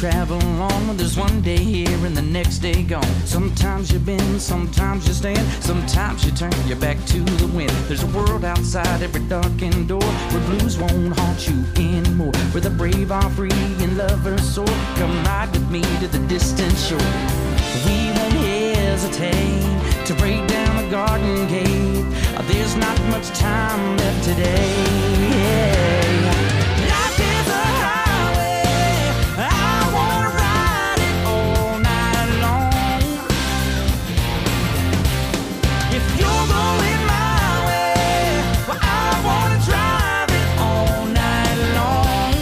travel on. There's one day here and the next day gone. Sometimes you bend, sometimes you stand, sometimes you turn your back to the wind. There's a world outside every darkened door where blues won't haunt you anymore, where the brave are free and lovers soar. Come ride with me to the distant shore. We won't hesitate to break down the garden gate. There's not much time left today. Life is a highway, I wanna ride it all night long. If you're going my way, well, I wanna drive it all night long.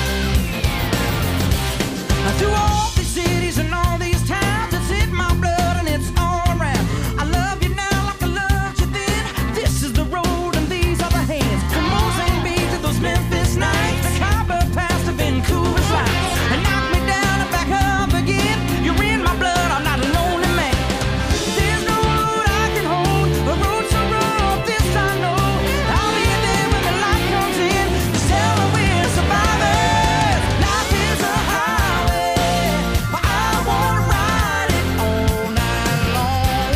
Through all these cities and all these towns, it's in my blood and it's all around. I love you now like I loved you then. This is the road and these are the hands. From Mozambique to those Memphis nights, the Khyber Pass to Vancouver's lights, and knock me down and back up again. You're in my blood, I'm not a lonely man. There's no road I can hold, a road so rough, this I know. I'll be there when the light comes in, to tell her we're survivors. Life is a highway, but I wanna ride it all night long.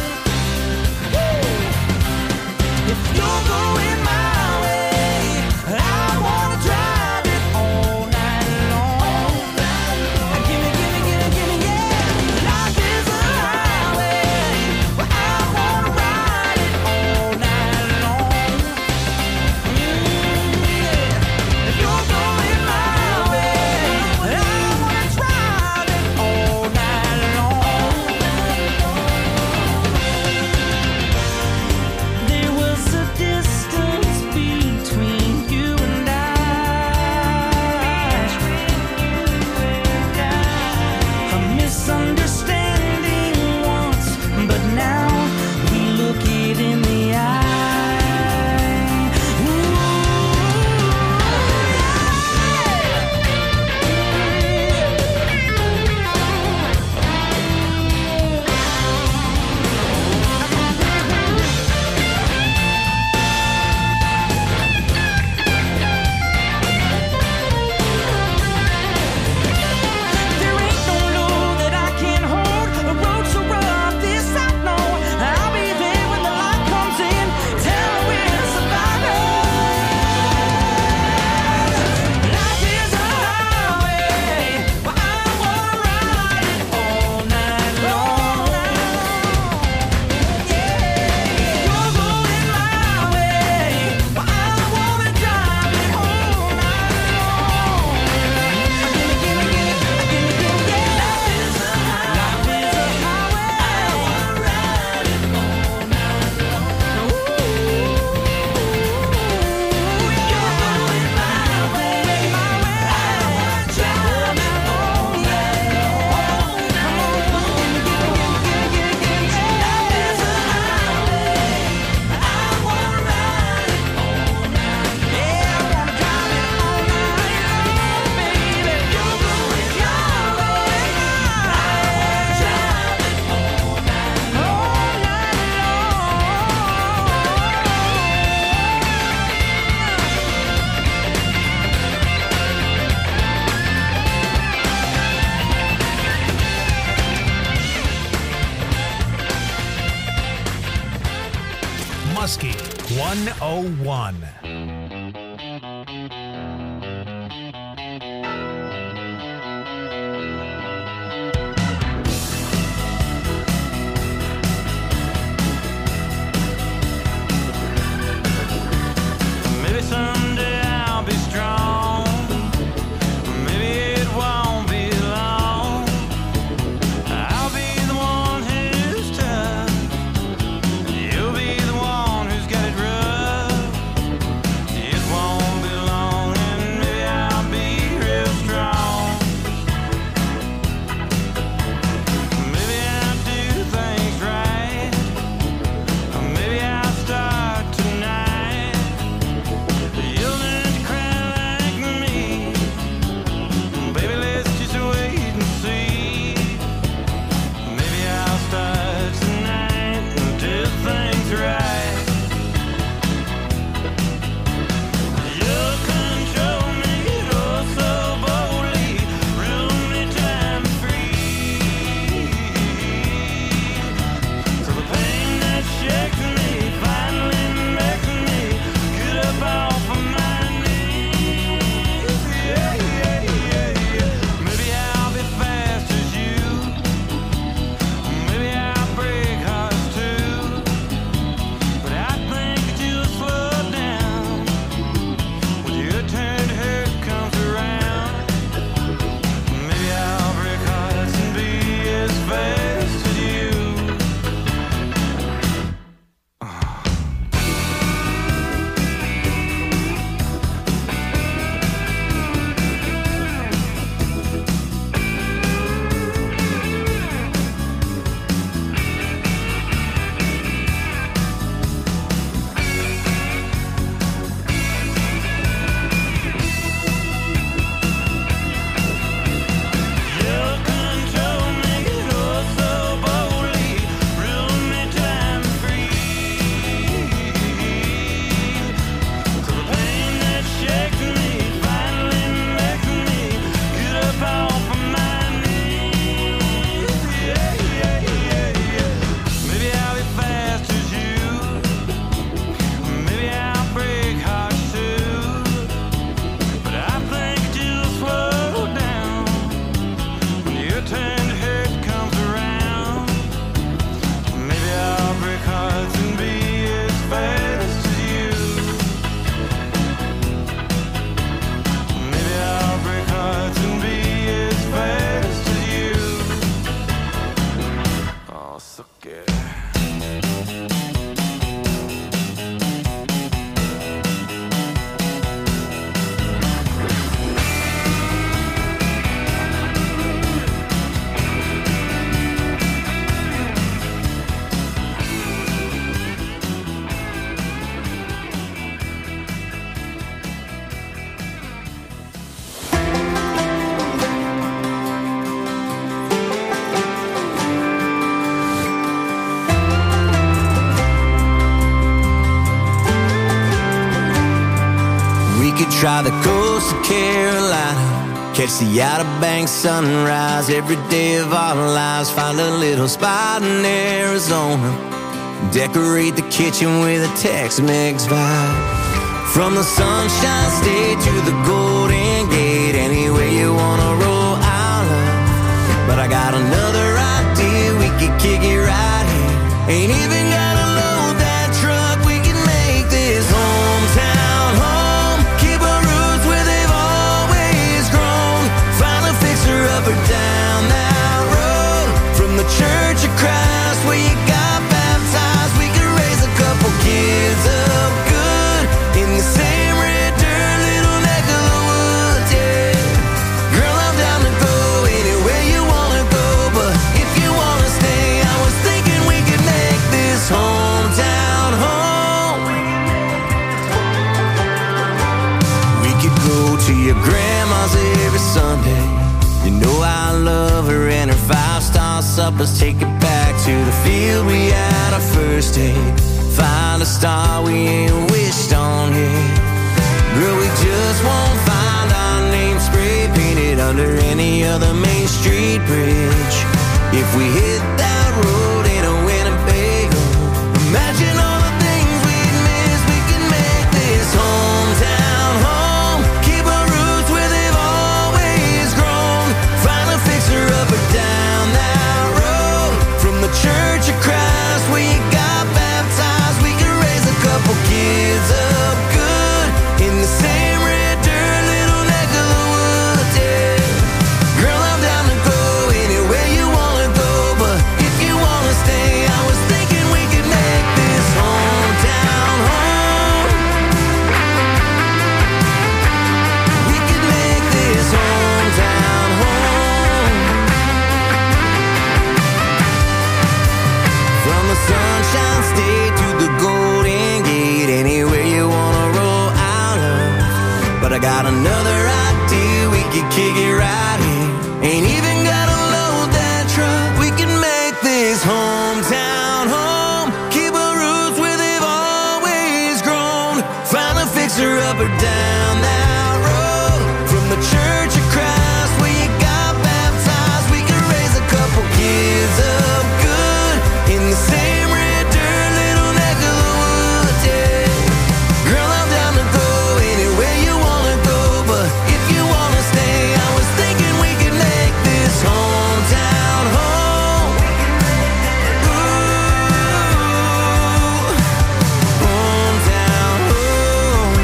If you're going my way, I wanna drive it all night long. Gimme, yeah. Life is a highway, but I wanna ride it all night long. If you're going my way, I wanna drive it all night long. There was a distance between you and a misunderstanding once, but now we look it in the eye. There ain't no load that I can't hold, a road so rough, this I know. I'll be there when the light comes in, tell her we're survivors. Life is a highway, but I wanna ride it all night long. You're going my way, but I wanna drive it all night long. Gimme, yeah. Life is a highway, I wanna ride it all night long. You're going my way, I wanna drive it all night long. Come on, Life is a highway, I wanna ride it all night. Yeah, I wanna drive it all night long, baby. You're going your way, I wanna drive it all night long. Muskie 101. Maybe someday I'll be strong. Maybe it won't be long. I'll be the one who's tough. You'll be the one who's got it rough. We could try the coast of Carolina, catch the Outer Banks sunrise every day of our lives. Find a little spot in Arizona, decorate the kitchen with a Tex-Mex vibe. From the Sunshine State to the Golden Gate, anywhere you wanna roll, I'll love. But I got another idea, we could kick it right here. Ain't even gotta load that truck, we can make this hometown home. Keep our roots where they've always grown. Find a fixer-upper down that road. From the Church of Christ where you got baptized, we could raise a couple kids up good in the same red dirt, little neck of the woods, yeah. Girl, I'm down to go anywhere you wanna go, but if you wanna stay, I was thinking we could make this hometown home. We could go to your grandma's every Sunday. You know I love her and her 5-star suppers. Take it back to the field we had our first date. Find a star we ain't wished on yet. Girl, we just won't find our name spray painted under any other Main Street bridge. If we hit that road in a Winnebago, imagine all the things we'd miss. We can make this hometown home. Keep our roots where they've always grown. Find a fixer-upper down that road. From the Church of Christ where you got baptized, we can raise a couple kids up good in the same red dirt, little neck of the woods, yeah. Girl, I'm down to go anywhere you wanna go, but if you wanna stay, I was thinking we could make this hometown home. We could make this hometown home. From the Sunshine State to the Golden Gate, anywhere you wanna roll, I'll love. But I got another idea, we could kick it right here. Ain't even gotta load that truck, we can make this hometown home. Keep our roots where they've always grown. Find a fixer-upper down that road. From the Church of Christ where you got baptized, we can raise a couple kids up good in the same red dirt, little neck of the woods, yeah. Girl, I'm down to go anywhere you wanna go, but if you wanna stay, I was thinking we could make this hometown home. Ooh, hometown home.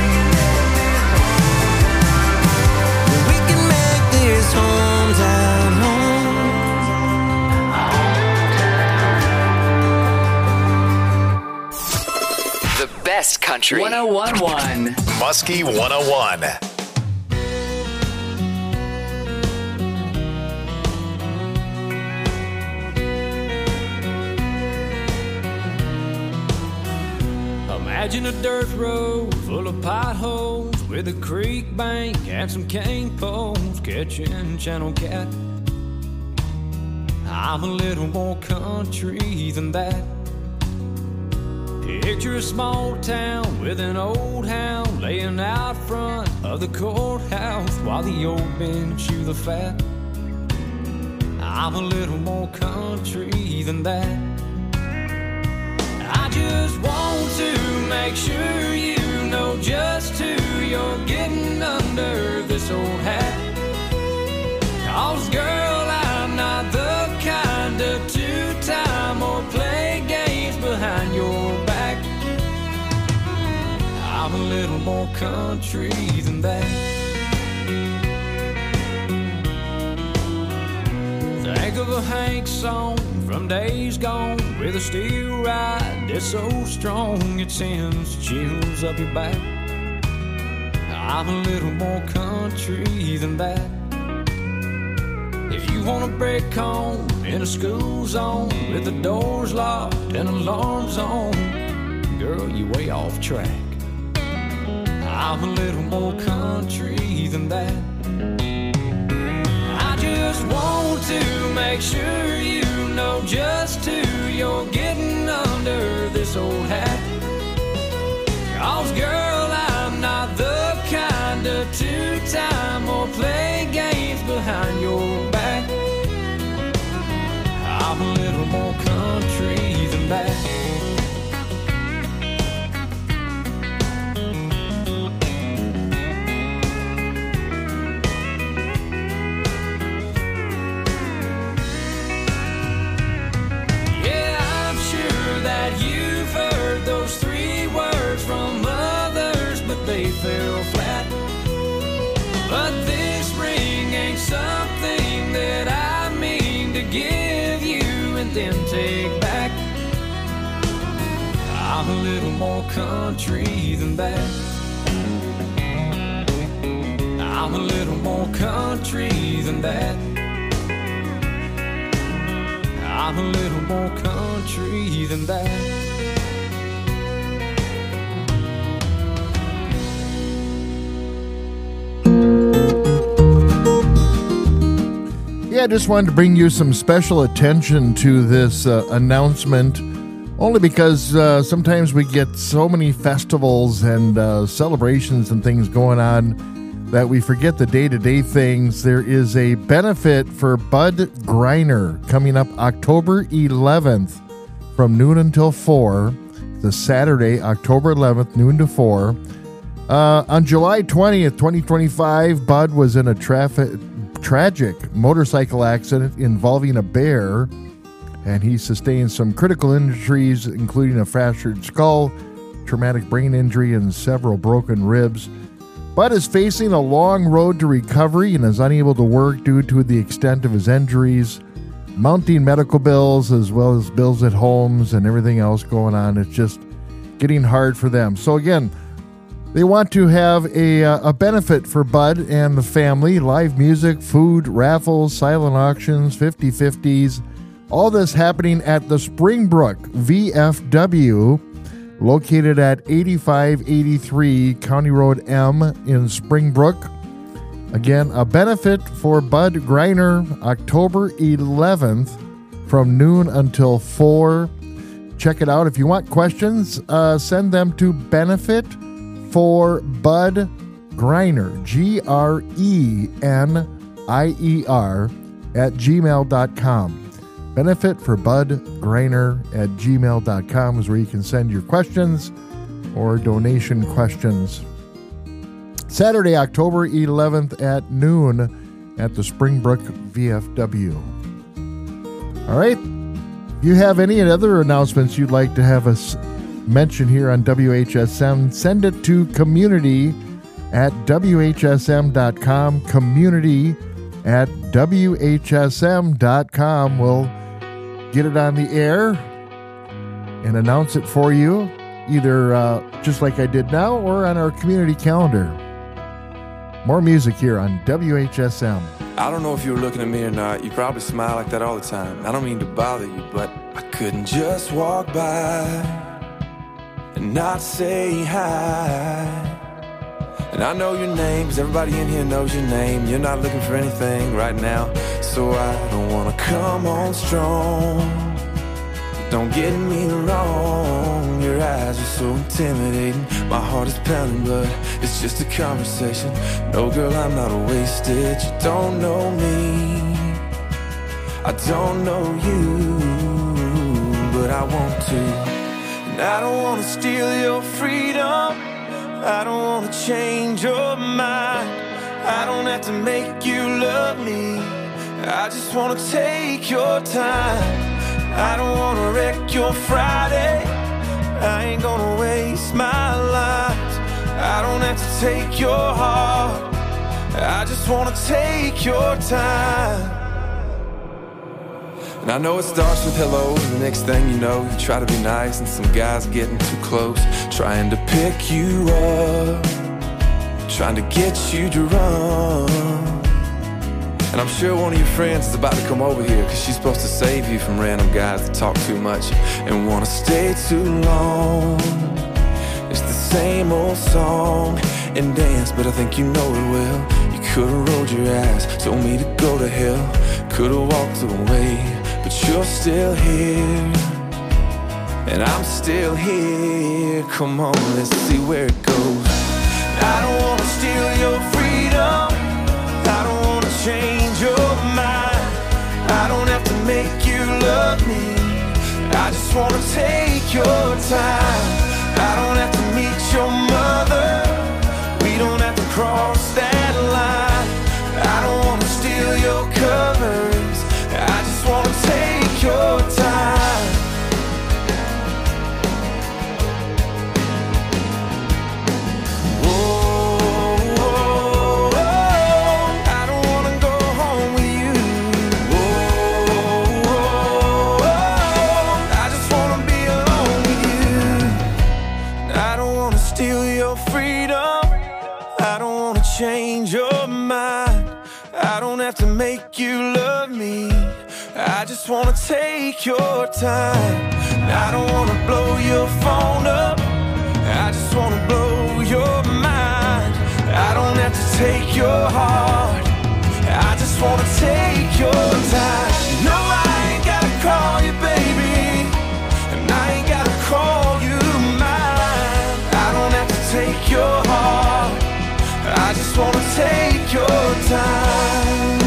We can make this hometown home. The best country. 1011. Muskie 101. Imagine a dirt road full of potholes with a creek bank and some cane poles catching channel cat. I'm a little more country than that. Picture a small town with an old hound laying out front of the courthouse while the old men chew the fat. I'm a little more country than that. I just want to make sure you know just who you're getting under this old hat. 'Cause girl, I'm not the kind to two-time or play games behind your back. I'm a little more country than that. Think of a Hank song from days gone with a steel ride that's so strong it sends chills up your back. I'm a little more country than that. If you want to break home in a school zone with the doors locked and alarms on, girl, you way off track. I'm a little more country than that. I just want to make sure you know just who you're getting under this old hat. 'Cause girl, I'm not the kind to two-time or play games behind your back. I'm a little more country than that. Fell flat, but this ring ain't something that I mean to give you and then take back. I'm a little more country than that. I'm a little more country than that. I'm a little more country than that. Yeah, I just wanted to bring you some special attention to this announcement, only because sometimes we get so many festivals and celebrations and things going on that we forget the day-to-day things. There is a benefit for Bud Griner coming up October 11th from noon until 4. The Saturday, October 11th, noon to 4. On July 20th, 2025, Bud was in a tragic motorcycle accident involving a bear, and he sustained some critical injuries, including a fractured skull, traumatic brain injury, and several broken ribs. Bud is facing a long road to recovery and is unable to work due to the extent of his injuries, mounting medical bills as well as bills at homes and everything else going on. It's just getting hard for them. So again, they want to have a benefit for Bud and the family. Live music, food, raffles, silent auctions, 50/50s. All this happening at the Springbrook VFW, located at 8583 County Road M in Springbrook. Again, a benefit for Bud Griner, October 11th from noon until 4. Check it out. If you want questions, send them to benefit for Bud Griner, GRENIER @gmail.com. Benefit for Bud Griner @gmail.com is where you can send your questions or donation questions. Saturday, October 11th at noon at the Springbrook VFW. All right. If you have any other announcements you'd like to have us mention here on WHSM, send it to community@WHSM.com, community@WHSM.com. We'll get it on the air and announce it for you, either just like I did now or on our community calendar. More music here on WHSM. I don't know if you were looking at me or not. You probably smile like that all the time. I don't mean to bother you, but I couldn't just walk by and not say hi. And I know your name, 'cause everybody in here knows your name. You're not looking for anything right now, so I don't wanna come on strong. Don't get me wrong, your eyes are so intimidating. My heart is pounding, but it's just a conversation. No, girl, I'm not wasted. You don't know me, I don't know you, but I want to. And I don't want to steal your freedom, I don't want to change your mind. I don't have to make you love me, I just want to take your time. I don't want to wreck your Friday, I ain't gonna waste my life. I don't have to take your heart, I just want to take your time. And I know it starts with hello, and the next thing you know, you try to be nice, and some guy's getting too close, trying to pick you up, trying to get you to run. And I'm sure one of your friends is about to come over here, 'cause she's supposed to save you from random guys that talk too much and wanna stay too long. It's the same old song and dance, but I think you know it well. You could've rolled your eyes, told me to go to hell, could've walked away, but you're still here, and I'm still here. Come on, let's see where it goes. I don't wanna steal your love me. I just wanna take your time. I don't have to meet your mother. We don't have to cross that line. I don't wanna steal your covers. I just wanna take your time. Change your mind. I don't have to make you love me. I just wanna take your time. I don't wanna blow your phone up. I just wanna blow your mind. I don't have to take your heart. I just wanna take your time. No, I ain't gotta call you baby, and I ain't gotta call you mine. I don't have to take your heart. I just wanna take your time.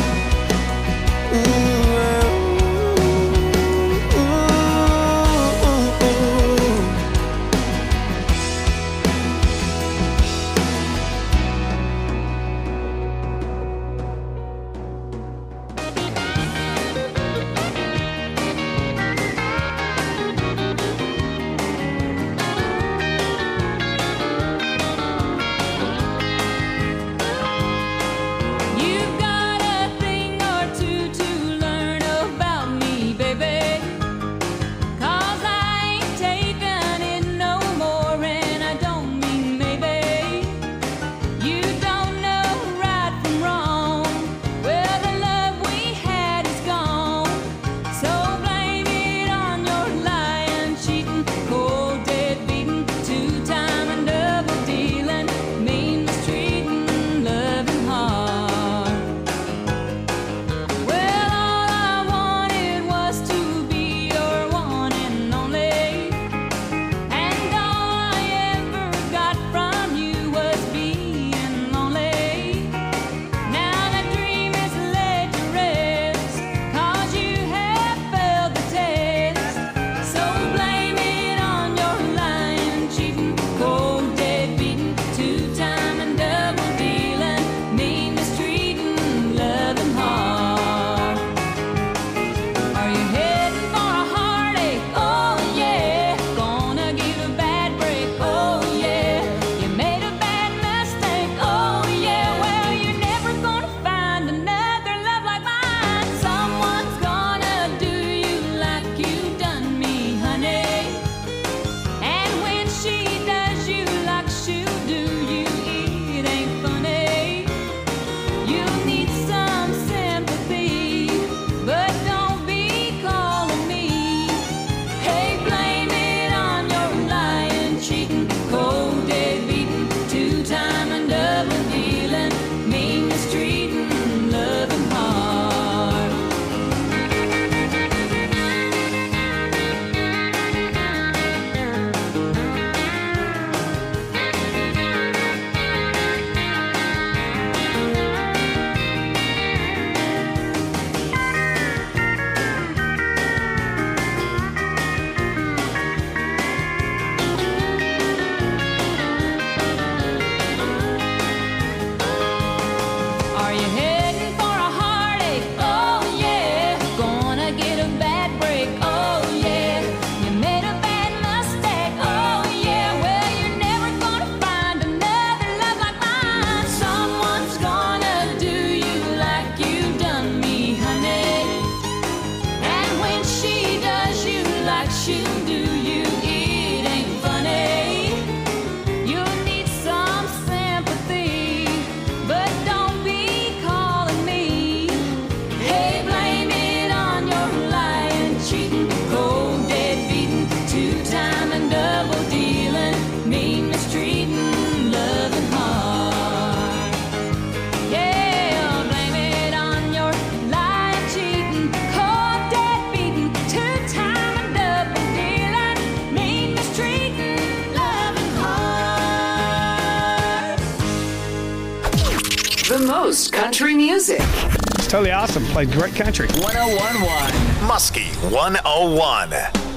The most country music. totally awesome. Played great country. 1011. Muskie 101.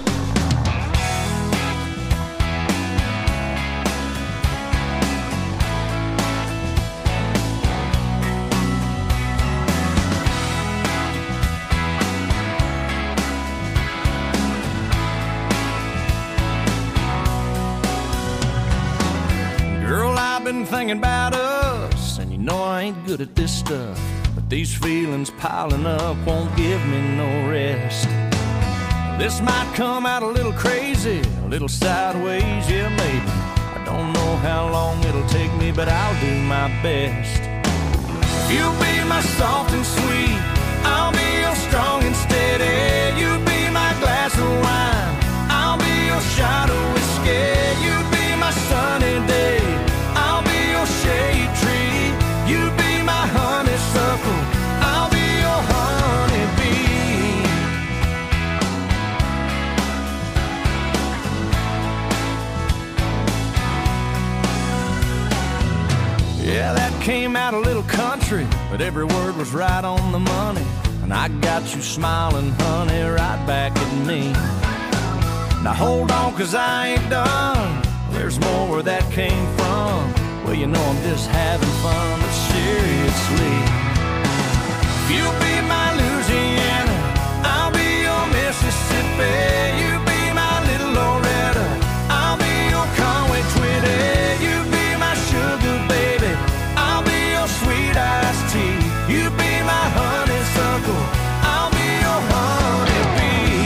Girl, I've been thinking about us, and you know I ain't good at this stuff, but these feelings piling up won't give me no rest. This might come out a little crazy, a little sideways, yeah, maybe. I don't know how long it'll take me, but I'll do my best. You'll be my soft and sweet, I'll be your strong and steady. You be my glass of wine, I'll be your shot of whiskey. You be my sunny day, I'll be your shade tree. You be my honeysuckle, I'll be your honeybee. Yeah, that came out a little country, but every word was right on the money. And I got you smiling, honey, right back at me. Now hold on, 'cause I ain't done. There's more where that came from. Well, you know I'm just having fun, but seriously. You'll be my Louisiana, I'll be your Mississippi. You be my little Loretta, I'll be your Conway Twitty. You be my sugar baby, I'll be your sweet iced tea. You be my honeysuckle, I'll be your honeybee.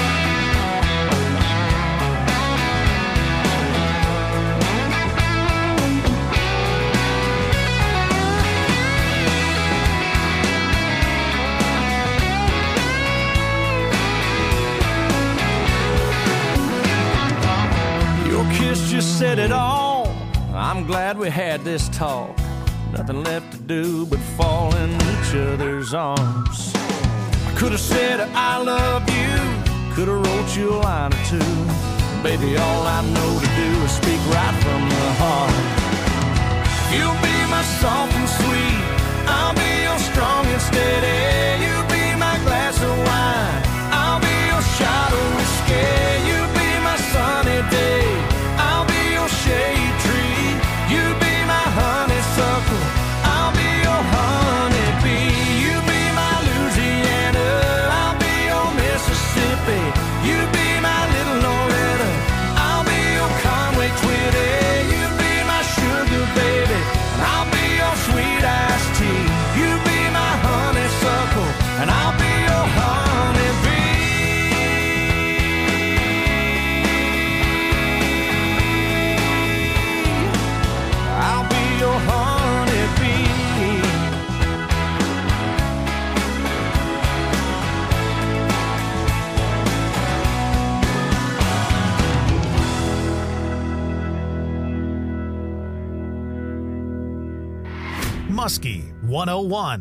Your kiss just said it all. I'm glad we had this talk. Nothing left to do but fall in each other's arms. I could have said I love you, could have wrote you a line or two. Baby, all I know to do is speak right from the heart. You'll be my soft and sweet, I'll be your strong and steady. You be my glass of wine, I'll be your shot of whiskey. You be my sunny day, I'll be your shade tree. You be my honeysuckle, I'll be your honeybee. You be my Louisiana, I'll be your Mississippi. You be my little Loretta, I'll be your Conway Twitty. You be my sugar baby, and I'll be your sweet iced tea. You be my honeysuckle, and I'll be your honeybee. I'll be your honeybee. Muskie 101.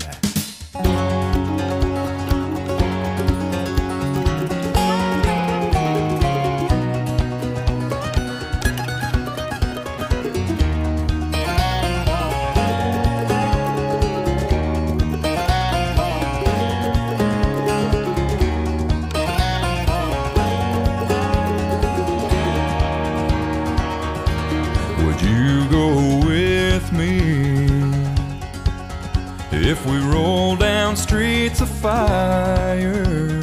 Would you go with me if we roll down streets of fire?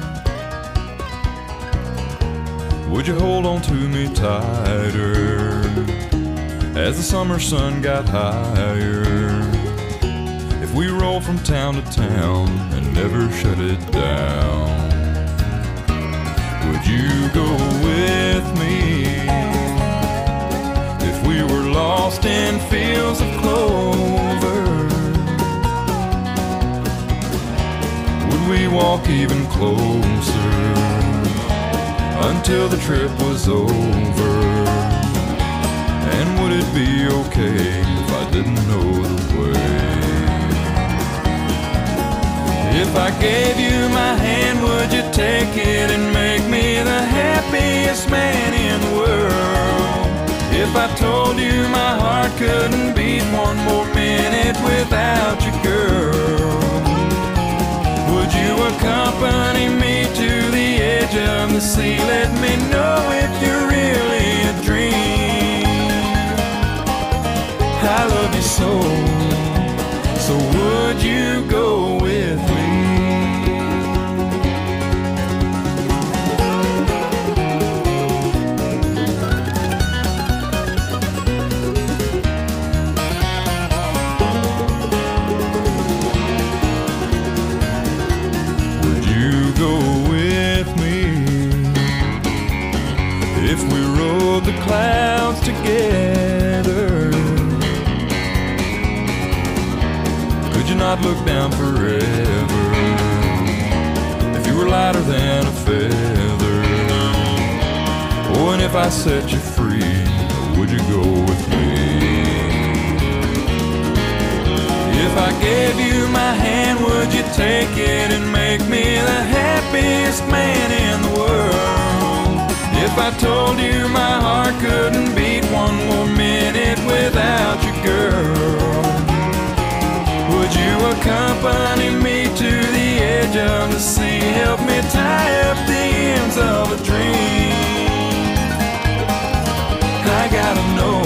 Would you hold on to me tighter as the summer sun got higher? If we roll from town to town and never shut it down, would you go with me if we were lost in fields of clover? Would we walk even closer until the trip was over? And would it be okay if I didn't know the way? If I gave you my hand, would you take it and make me the happiest man in the world? If I told you my heart couldn't beat one more minute without you, girl, see. Let me know if you're really a dream. I love you so, so would you go with me? The clouds together, could you not look down forever? If you were lighter than a feather, oh, and if I set you free, would you go with me? If I gave you my hand, would you take it and make me the happiest man in the world? If I told you my heart couldn't beat one more minute without you, girl, would you accompany me to the edge of the sea? Help me tie up the ends of a dream. I gotta know,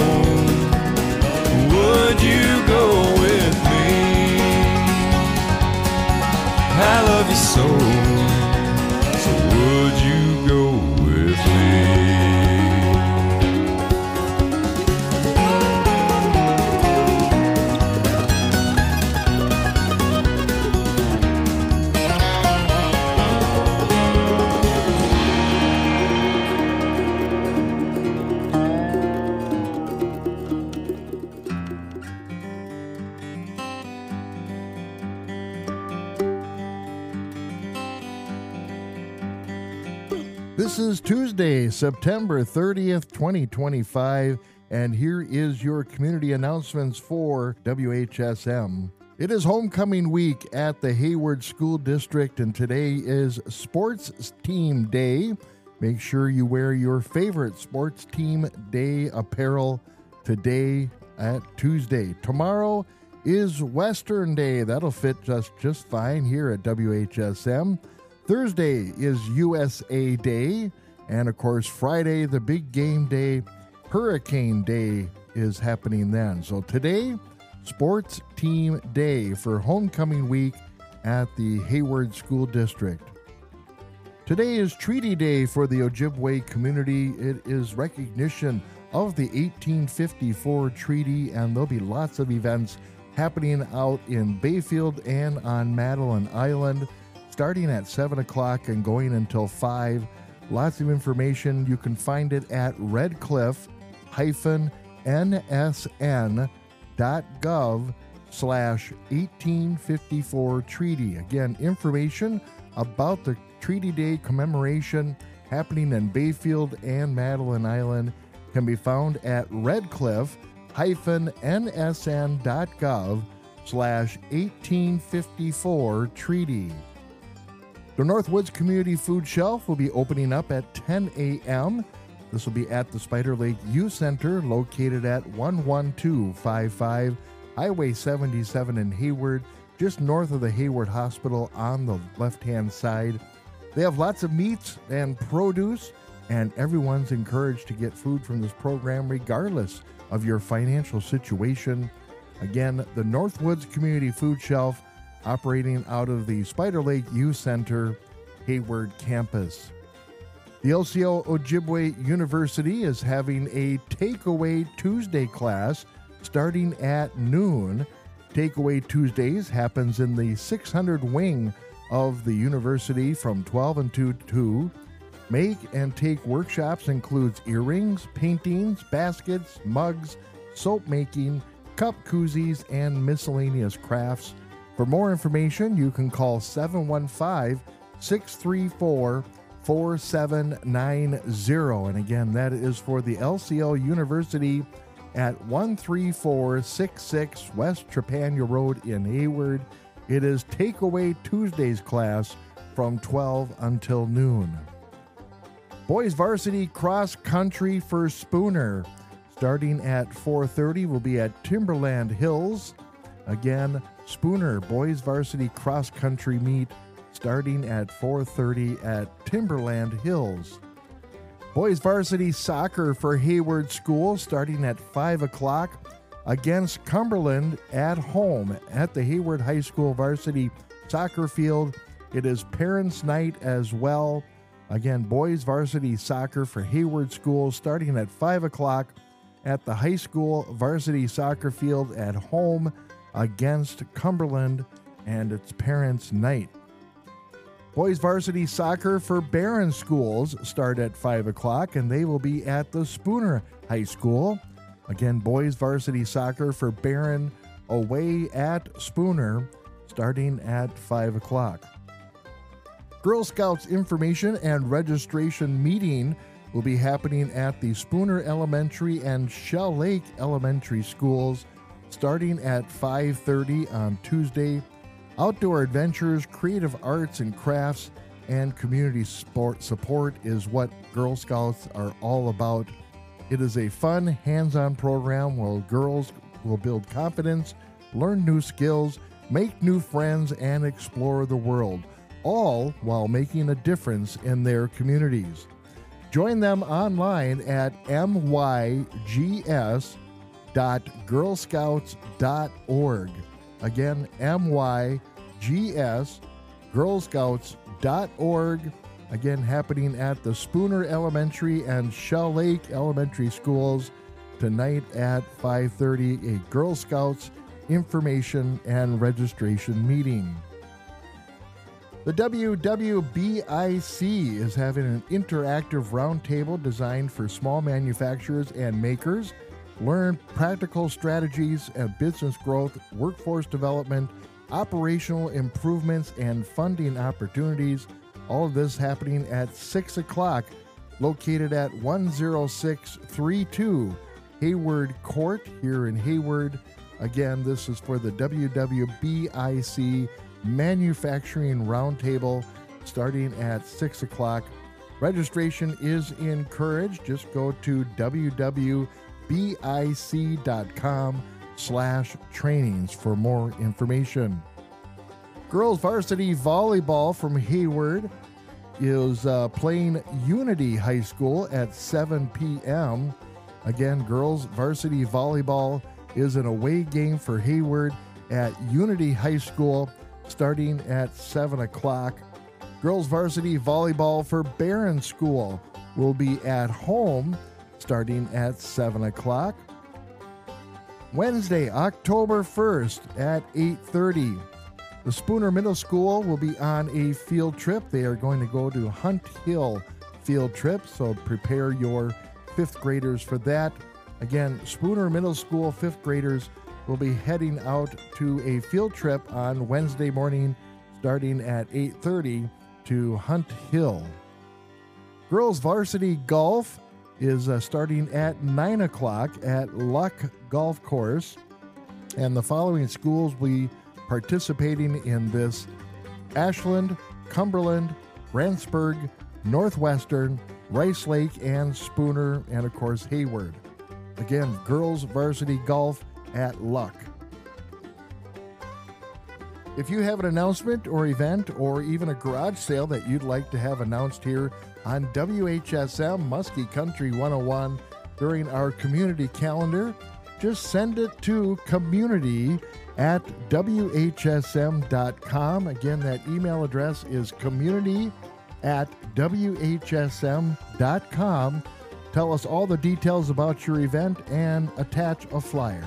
would you go with me? I love you so, so would you go with me? This is Tuesday, September 30th, 2025, and here is your community announcements for WHSM. It is homecoming week at the Hayward School District, and today is Sports Team Day. Make sure you wear your favorite Sports Team Day apparel today at Tuesday. Tomorrow is Western Day. That'll fit us just fine here at WHSM. Thursday is USA Day, and of course Friday, the big game day, Hurricane Day, is happening then. So today, Sports Team Day for homecoming week at the Hayward School District. Today is Treaty Day for the Ojibwe community. It is recognition of the 1854 treaty, and there'll be lots of events happening out in Bayfield and on Madeline Island, starting at 7 o'clock and going until 5. Lots of information. You can find it at redcliffe-nsn.gov/1854 treaty. Again, information about the Treaty Day commemoration happening in Bayfield and Madeline Island can be found at redcliffe-nsn.gov/1854 treaty. The Northwoods Community Food Shelf will be opening up at 10 a.m. This will be at the Spider Lake Youth Center, located at 11255 Highway 77 in Hayward, just north of the Hayward Hospital on the left-hand side. They have lots of meats and produce, and everyone's encouraged to get food from this program regardless of your financial situation. Again, the Northwoods Community Food Shelf, operating out of the Spider Lake Youth Center, Hayward campus. The LCO Ojibwe University is having a Takeaway Tuesday class starting at noon. Takeaway Tuesdays happens in the 600 wing of the university from 12 until 2. Make and take workshops includes earrings, paintings, baskets, mugs, soap making, cup koozies, and miscellaneous crafts. For more information, you can call 715-634-4790. And again, that is for the LCL University at 13466 West Trepanier Road in Hayward. It is Takeaway Tuesdays class from 12 until noon. Boys Varsity Cross Country for Spooner, starting at 4:30, will be at Timberland Hills. Again, Spooner Boys Varsity Cross Country meet starting at 4:30 at Timberland Hills. Boys varsity soccer for Hayward School starting at 5 o'clock against Cumberland at home at the Hayward High School varsity soccer field. It is parents' night as well. Again, boys varsity soccer for Hayward School starting at 5 o'clock at the high school varsity soccer field at home against Cumberland, and it's parents' night. Boys varsity soccer for Barron schools start at 5 o'clock, and they will be at the Spooner High School. Again, boys varsity soccer for Barron away at Spooner starting at 5 o'clock. Girl Scouts information and registration meeting will be happening at the Spooner Elementary and Shell Lake Elementary Schools starting at 5:30 on Tuesday. Outdoor adventures, creative arts and crafts, and community support is what Girl Scouts are all about. It is a fun, hands-on program where girls will build confidence, learn new skills, make new friends, and explore the world, all while making a difference in their communities. Join them online at mygs.girlscouts.org. Again, mygsgirlscouts.org. Again, happening at the Spooner Elementary and Shell Lake Elementary Schools tonight at 5:30, a Girl Scouts information and registration meeting. The WWBIC is having an interactive roundtable designed for small manufacturers and makers. Learn practical strategies and business growth, workforce development, operational improvements, and funding opportunities. All of this happening at 6 o'clock, located at 10632 Hayward Court here in Hayward. Again, this is for the WWBIC Manufacturing Roundtable starting at 6 o'clock. Registration is encouraged. Just go to www.bic.com/trainings for more information. Girls varsity volleyball from Hayward is playing Unity High School at 7 p.m. Again, girls varsity volleyball is an away game for Hayward at Unity High School starting at 7 o'clock. Girls varsity volleyball for Barron School will be at home starting at 7 o'clock. Wednesday, October 1st at 8:30. The Spooner Middle School will be on a field trip. They are going to go to Hunt Hill field trip, so prepare your fifth graders for that. Again, Spooner Middle School fifth graders will be heading out to a field trip on Wednesday morning starting at 8:30 to Hunt Hill. Girls varsity golf is starting at 9 o'clock at Luck Golf Course, and the following schools will be participating in this: Ashland, Cumberland, Randsburg, Northwestern, Rice Lake, and Spooner, and of course Hayward. Again, girls varsity golf at Luck. If you have an announcement or event or even a garage sale that you'd like to have announced here on WHSM Muskie Country 101 during our community calendar, just send it to community@whsm.com. Again, that email address is community@whsm.com. Tell us all the details about your event and attach a flyer.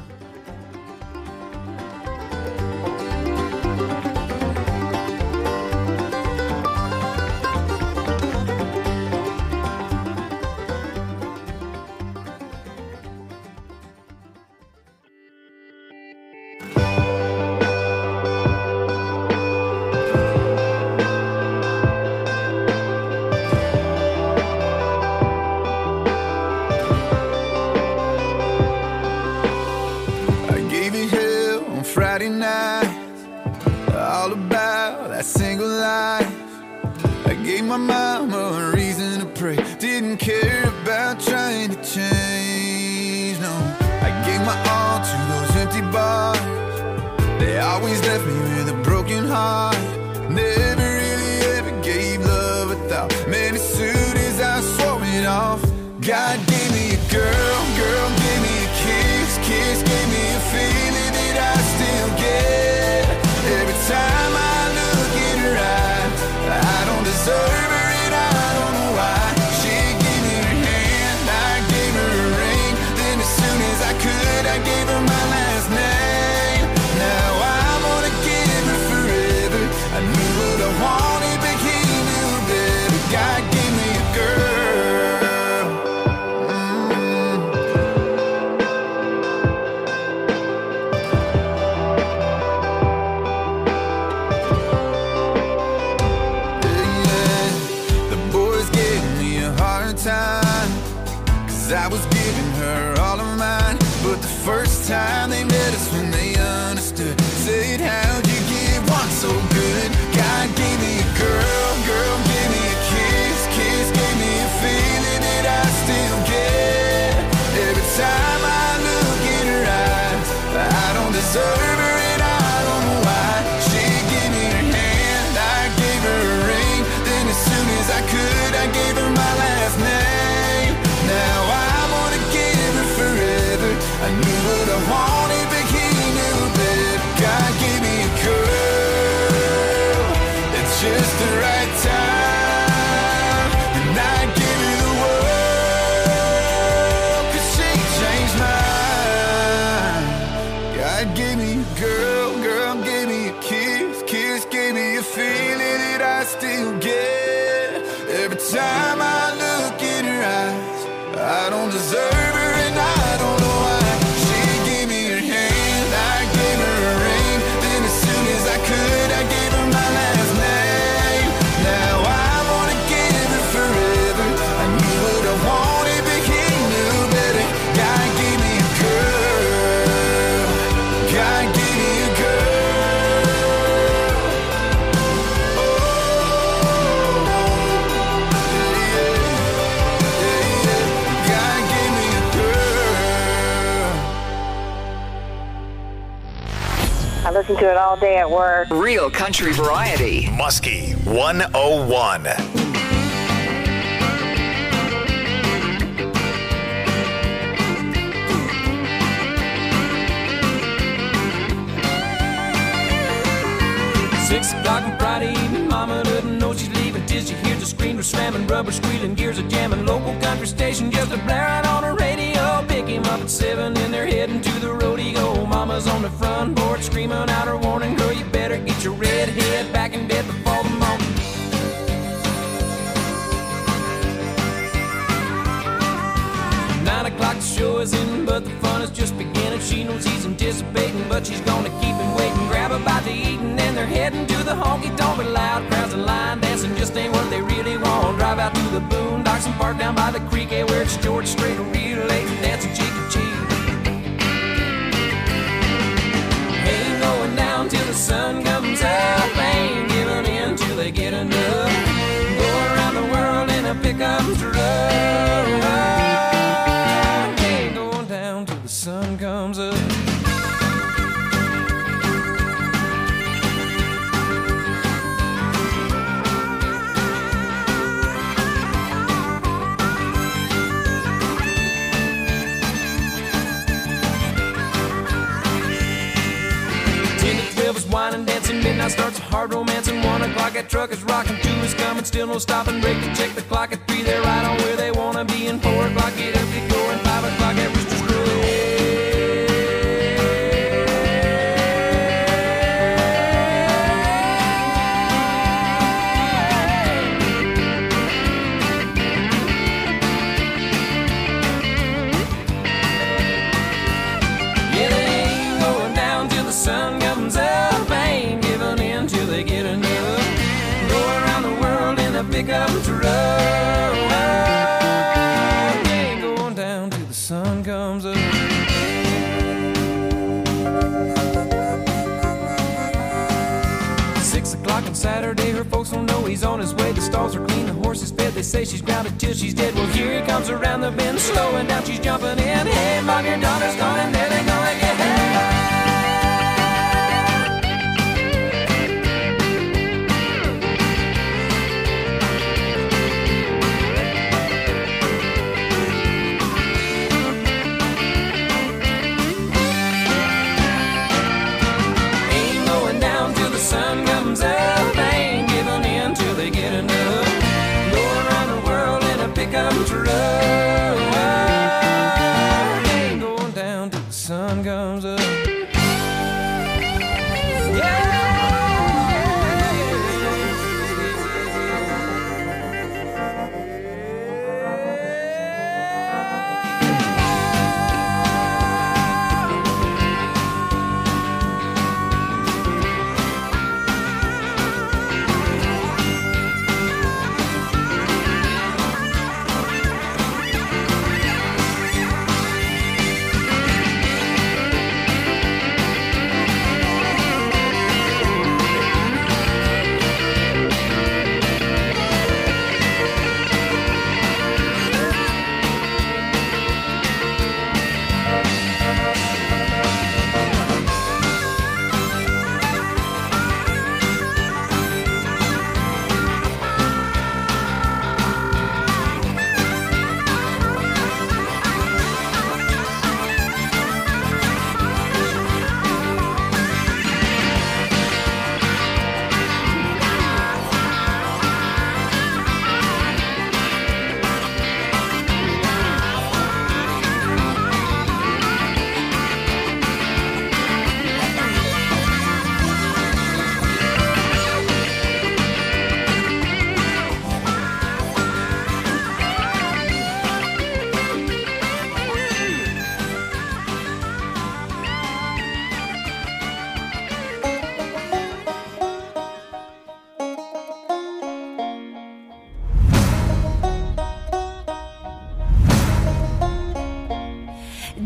Friday night, all about that single life. I gave my mama a reason to pray, didn't care about trying to change, no. I gave my all to those empty bars, they always left me with a broken heart. Never really God gave me a girl, girl gave me a kiss, kiss gave me a feeling that I still get. Every time I look in her eyes, I don't deserve her and I don't know why. She gave me her hand, I gave her a ring. Then as soon as I could, I gave her my last name. Now I'm gonna give her forever. I knew what I wanted, but he knew better. God gave me a girl. Time, 'cause I was giving her all of mine. But the first time they met us when they understood, said, how'd you get one so good? God gave me a girl, girl gave me a kiss, kiss gave me a feeling that I still get. Every time I look in her eyes, I don't deserve her and I don't know why. She gave me her hand, I gave her a ring. Then as soon as I could, I gave her my last name. Now I'm gonna give her forever. I knew what I wanted, but he knew better. God gave me a girl at just the right time, and I give her the world, 'cause she changed mine. God gave me a girl, girl gave me a kiss, kiss gave me a feeling that I still get. Every time I look in her eyes, I don't deserve her and I don't know why. She gave me her hand, I gave her a ring. Then as soon as I could, I gave her my last name. Now I'm gonna give her forever. I knew what I wanted, but he knew better. God gave me a girl. God gave me a girl. I listen to it all day at work. Real country variety. Muskie 101. Six o'clock on Friday evening, mama doesn't know she's leaving till she hears the screamers slamming, rubber squealing, gears are jamming. Local country station just a blaring on her radio. Pick him up at 7 and they're heading to the rodeo. Mama's on the front porch screaming out her warning, girl, you better get your red head back in bed before the morning. O'clock, the show is in, but the fun is just beginning. She knows he's anticipating, but she's gonna keep him waiting. Grab a bite to eat and then they're heading to the honky tonk. But loud crowds and line dancing just ain't what they really want. Drive out to the boondocks and park down by the creek, where it's George Strait, real late and dancing cheek to cheek. Ain't going down till the sun comes up, ain't giving in till they get enough. Go around the world in a pickup truck. Sun comes up. Wine dancing, midnight starts a hard romance, and 1 o'clock that truck is rocking. 2 is coming, still no stopping, break to check the clock. At 3 they're right on where they wanna be, and 4 o'clock get up, get going, 5 o'clock that rooster's crowing. Yeah, they ain't going down till the sun comes up, ain't giving in till they get enough. Go around the world in a pickup truck. Ain't going down till the sun comes up. 6 o'clock on Saturday, her folks don't know he's on his way. The stalls are clean, the horse is fed. They say she's grounded till she's dead. Well, here he comes around the bend, slowing down, she's jumping in. Hey, mom, your daughter's gone, and then they're gonna get her.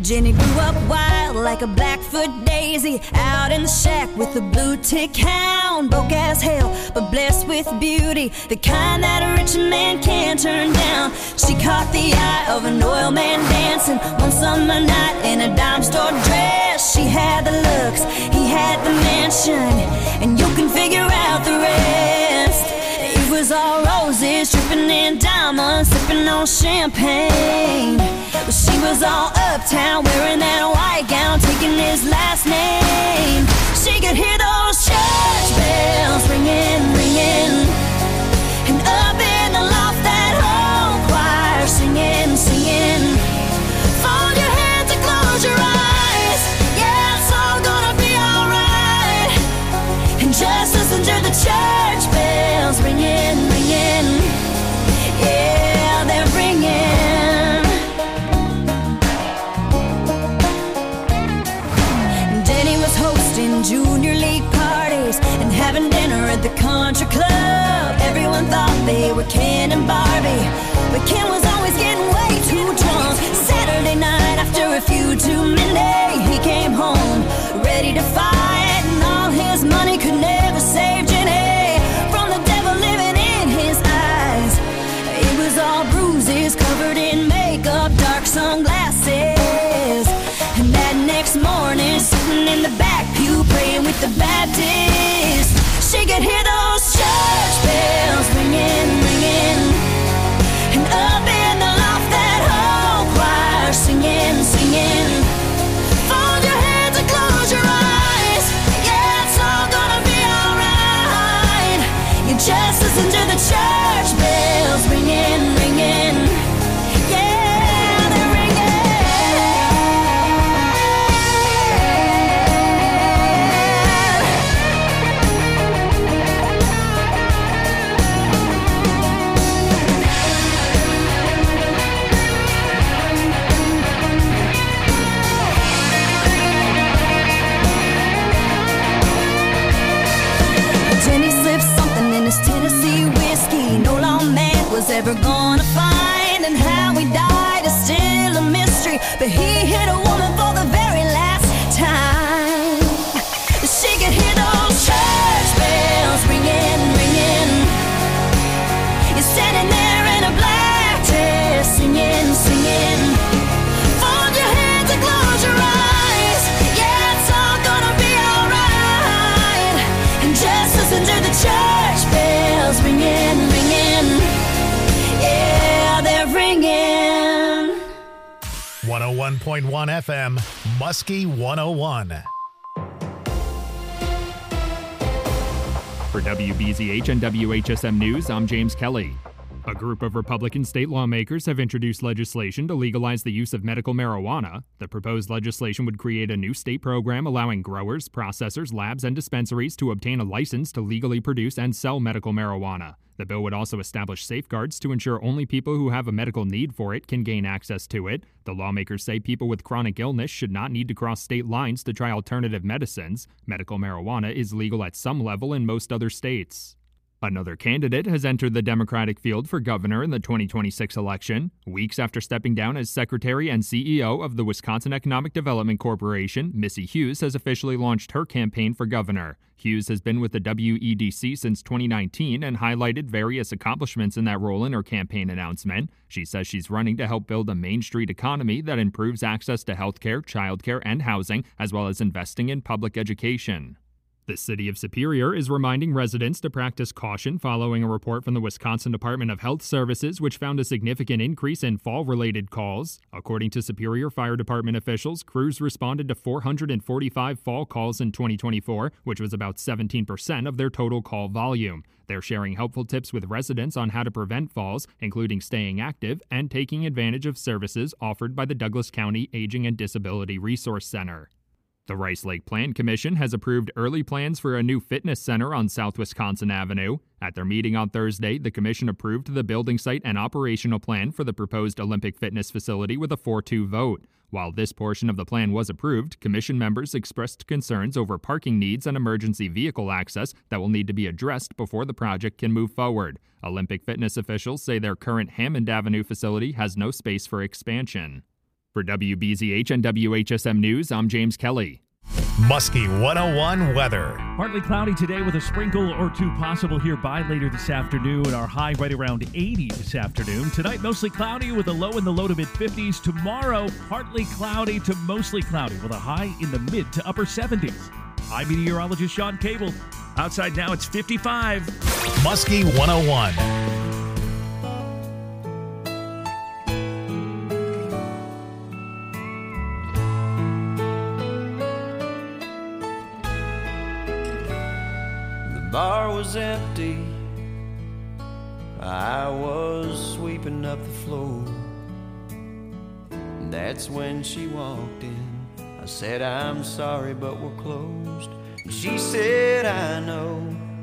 Jenny grew up wild like a Blackfoot daisy, out in the shack with a blue tick hound. Broke as hell, but blessed with beauty, the kind that a rich man can't turn down. She caught the eye of an oil man dancing one summer night in a dime store dress. She had the looks, he had the mansion, and you can figure out the rest. It was all roses, dripping in diamonds, sipping on champagne. Well, she was all uptown, wearing that white gown, taking his last name. She could hear those church bells ringing, ringing, and up in the loft that whole choir singing, singing. Fold your hands and close your eyes, yeah, it's all gonna be alright. And just listen to the church bells ringing, ringing, yeah, they're ringing. Danny was hosting junior league parties and having dinner at the country club. Everyone thought they were Ken and Barbie, but Ken was always getting way too drunk. Saturday night after a few too many, he came home ready to fight, and all his money could never save Jenny from the devil living in his eyes. It was all bruises, covered in makeup, dark sunglasses. And that next morning, sitting in the back pew, praying with the Baptist, she could hear those church bells ringing, ringing, and up in the loft that whole choir singing, singing. Fold your hands and close your eyes, yeah, it's all gonna be alright. You just listen to the church bells ringing, ringing, yeah, they're ringing. Jenny slipped something in his Tennessee whiskey no lawman was ever gonna find, and how he died is still a mystery, but he hit a woman for the very last time. She could hear those church bells ringing, ringing. You're standing there in a black dress, singing, singing. Fold your hands and close your eyes, yeah, it's all gonna be alright. And just listen to the church bells ringing, ringing, yeah, they're ringing. 101.1 FM, Muskie 101. For WBZH and WHSM News, I'm James Kelly. A group of Republican state lawmakers have introduced legislation to legalize the use of medical marijuana. The proposed legislation would create a new state program allowing growers, processors, labs, and dispensaries to obtain a license to legally produce and sell medical marijuana. The bill would also establish safeguards to ensure only people who have a medical need for it can gain access to it. The lawmakers say people with chronic illness should not need to cross state lines to try alternative medicines. Medical marijuana is legal at some level in most other states. Another candidate has entered the Democratic field for governor in the 2026 election. Weeks after stepping down as secretary and CEO of the Wisconsin Economic Development Corporation, Missy Hughes has officially launched her campaign for governor. Hughes has been with the WEDC since 2019 and highlighted various accomplishments in that role in her campaign announcement. She says she's running to help build a Main Street economy that improves access to healthcare, childcare, and housing, as well as investing in public education. The city of Superior is reminding residents to practice caution following a report from the Wisconsin Department of Health Services, which found a significant increase in fall-related calls. According to Superior Fire Department officials, crews responded to 445 fall calls in 2024, which was about 17% of their total call volume. They're sharing helpful tips with residents on how to prevent falls, including staying active and taking advantage of services offered by the Douglas County Aging and Disability Resource Center. The Rice Lake Plan Commission has approved early plans for a new fitness center on South Wisconsin Avenue. At their meeting on Thursday, the commission approved the building site and operational plan for the proposed Olympic Fitness facility with a 4-2 vote. While this portion of the plan was approved, commission members expressed concerns over parking needs and emergency vehicle access that will need to be addressed before the project can move forward. Olympic Fitness officials say their current Hammond Avenue facility has no space for expansion. For WBZH and WHSM News, I'm James Kelly. Muskie 101 weather. Partly cloudy today with a sprinkle or two possible here by later this afternoon. Our high right around 80 this afternoon. Tonight, mostly cloudy with a low in the low to mid-50s. Tomorrow, partly cloudy to mostly cloudy with a high in the mid to upper 70s. I'm meteorologist Sean Cable. Outside now, it's 55. Muskie 101. The bar was empty. I was sweeping up the floor. That's when she walked in. I said, I'm sorry, but we're closed. And she said, I know,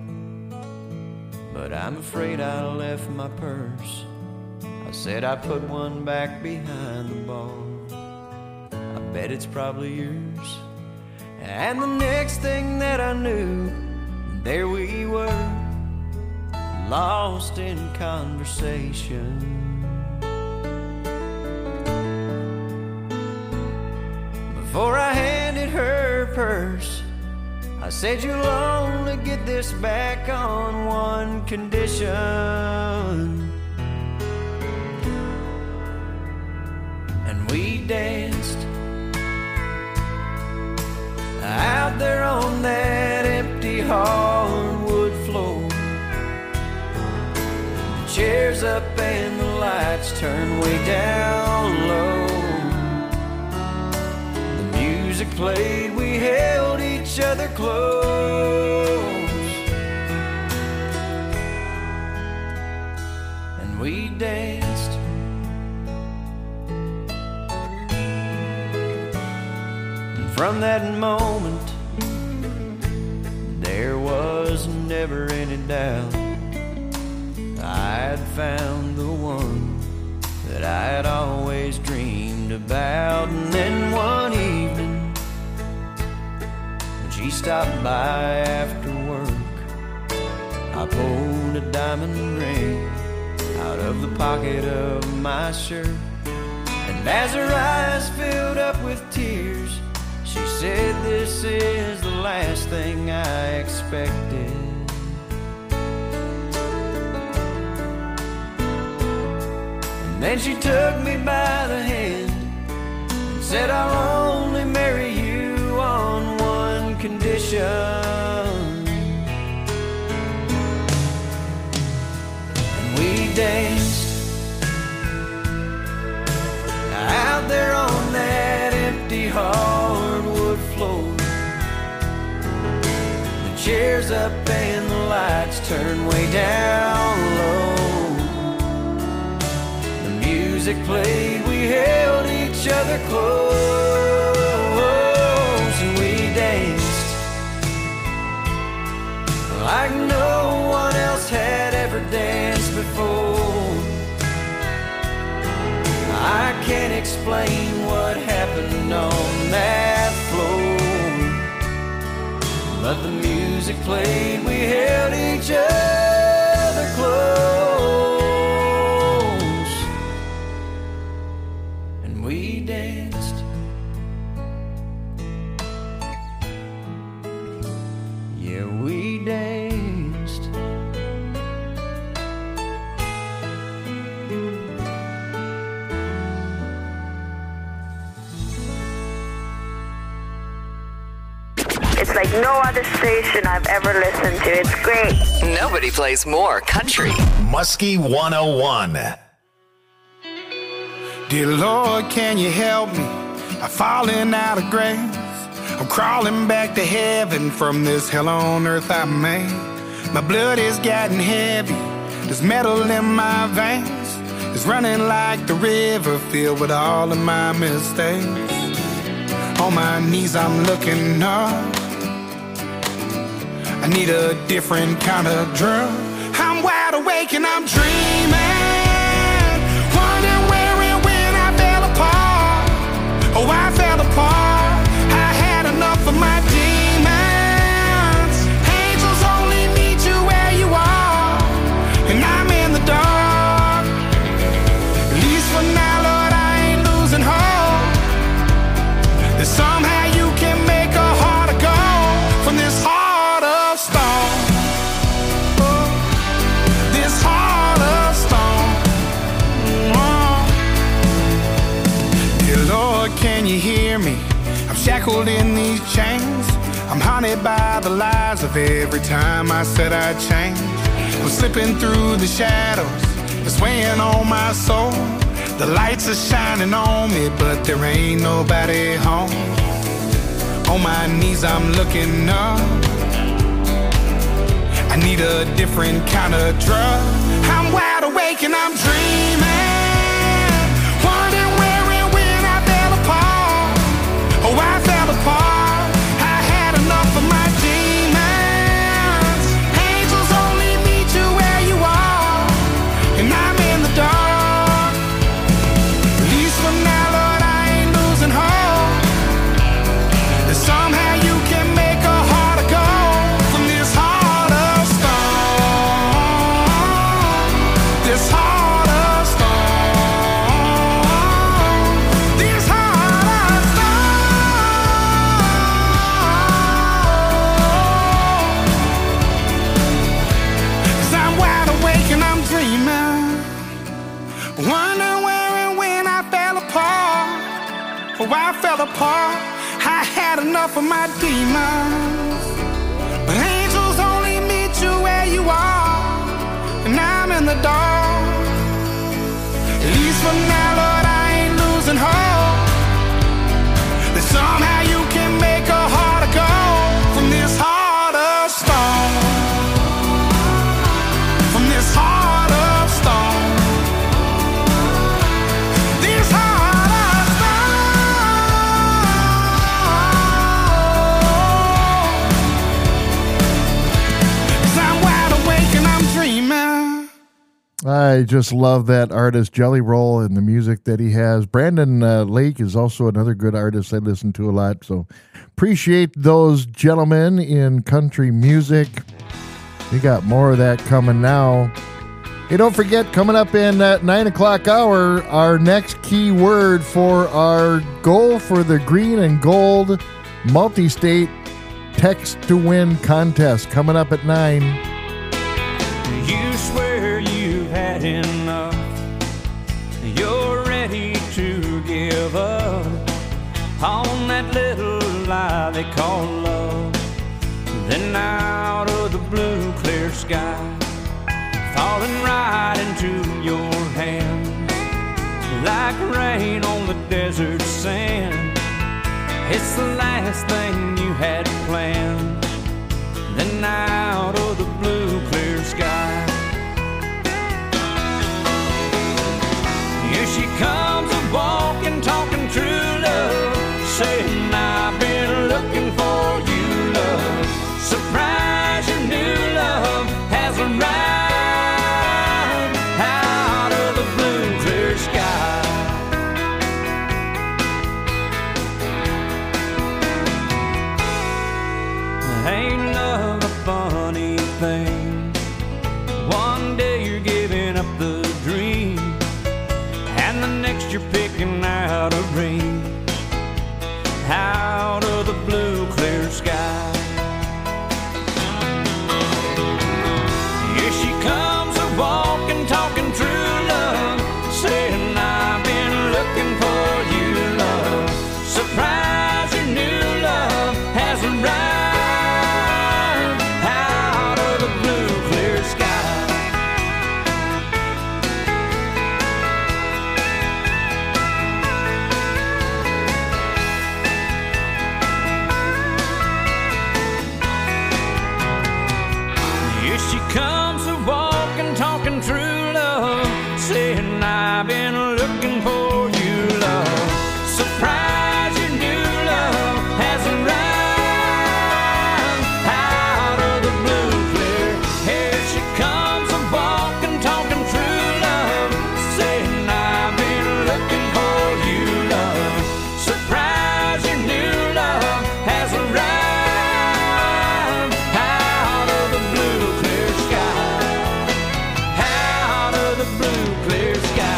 but I'm afraid I left my purse. I said, I put one back behind the bar. I bet it's probably yours. And the next thing that I knew, there we were, lost in conversation. Before I handed her purse, I said, you'll only get this back on one condition. And we danced out there on that empty hardwood floor. The chairs up and the lights turned way down low. The music played, we held each other close. And we danced. And from that moment, there was never any doubt I'd found the one that I'd always dreamed about. And then one evening, when she stopped by after work, I pulled a diamond ring out of the pocket of my shirt. And as her eyes filled up with tears, she said, this is the last thing I expected. And then she took me by the hand and said, I'll only marry you on one condition. And we danced out there on that empty hardwood floor. The chairs up and the lights turned way down low. The music played, we held each other close. And we danced like no one else had ever danced before. I can't explain what happened on that floor, but the music played, we held each other close. And we danced. Yeah, we danced. It's like no other station I've ever listened to. It's great. Nobody plays more country. Muskie 101. Dear Lord, can you help me? I'm falling out of grace. I'm crawling back to heaven from this hell on earth I made. My blood is getting heavy. There's metal in my veins. It's running like the river filled with all of my mistakes. On my knees I'm looking up. I need a different kind of drug. I'm wide awake and I'm dreaming, wondering where and when I fell apart. Oh, I fell apart. I had enough of my demons. Angels only meet you where you are, and I'm in the dark. At least for now, Lord, I ain't losing hope. shackled in these chains. I'm haunted by the lies of every time I said I'd change. I'm slipping through the shadows, it's weighing on my soul. The lights are shining on me, but there ain't nobody home. On my knees I'm looking up, I need a different kind of drug. I'm wide awake and I'm dreaming, wondering where and when I fell apart. Oh, I fell apart. I had enough of my demons. Angels only meet you where you are, and I'm in the dark. At least for now, Lord, I ain't losing hope that somehow you can make a heart of gold from this heart of stone. This heart of stone. This heart of stone. 'Cause I'm wide awake and I'm dreaming, wondering where and when I fell apart. Oh, I fell apart. I had enough of my demons. But angels only meet you where you are, and I'm in the dark. At least for now, Lord, I ain't losing hope that somehow you can make a heart of gold from this heart of stone. From this heart of stone. This heart of stone. 'Cause I'm wide awake and I'm dreaming. I just love that artist, Jelly Roll, and the music that he has. Brandon Lake is also another good artist I listen to a lot. So appreciate those gentlemen in country music. We got more of that coming now. Hey, don't forget, coming up in that 9 o'clock hour, our next key word for our goal for the Green and Gold Multi-State Text to Win contest coming up at 9. You swear you've had enough, you're ready to give up on that little lie they call love. Then out of the blue clear sky, falling right into your hands, like rain on the desert sand. It's the last thing you had planned. Then out of the blue clear sky, here she comes a-walking, talking true love, saying I've been looking for you, love. Surprise, your new love has arrived out of the blue clear sky. Ain't love a funny thing? One day you're giving up the dream, and the next you're picking out a ring out of the blue clear sky. Here she comes a-walking, talking true love, saying I've been looking for you, love. Surprise, your new love has arrived out of the blue clear sky. Here she comes a-walking, talking true love, saying I've been looking for you, love. Surprise, your new love has arrived out of the blue clear. Here she comes a-walking, talking true love, saying I've been looking for you, love. Surprise, your new love has arrived out of the blue clear sky. Out of the blue clear sky.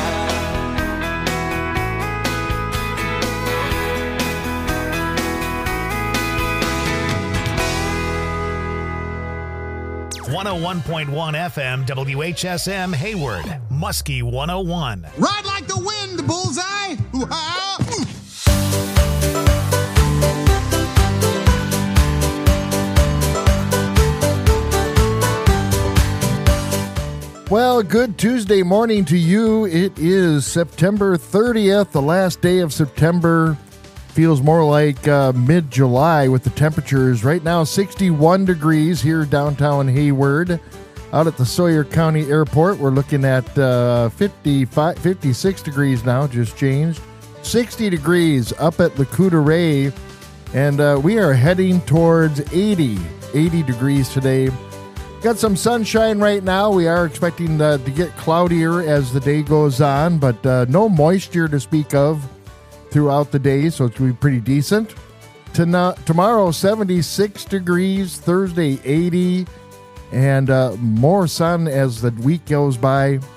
101.1 FM WHSM Hayward, Muskie 101. Ride like the wind, bullseye! Ooh-ha! Well, good Tuesday morning to you. It is September 30th, the last day of September. Feels more like mid-July with the temperatures. Right now, 61 degrees here downtown Hayward. Out at the Sawyer County Airport, we're looking at 56 degrees now, just changed. 60 degrees up at Lakuta Ray. And we are heading towards 80 degrees today. Got some sunshine right now. We are expecting to get cloudier as the day goes on, but no moisture to speak of throughout the day, so it's going to be pretty decent. Tomorrow, 76 degrees. Thursday, 80. And more sun as the week goes by.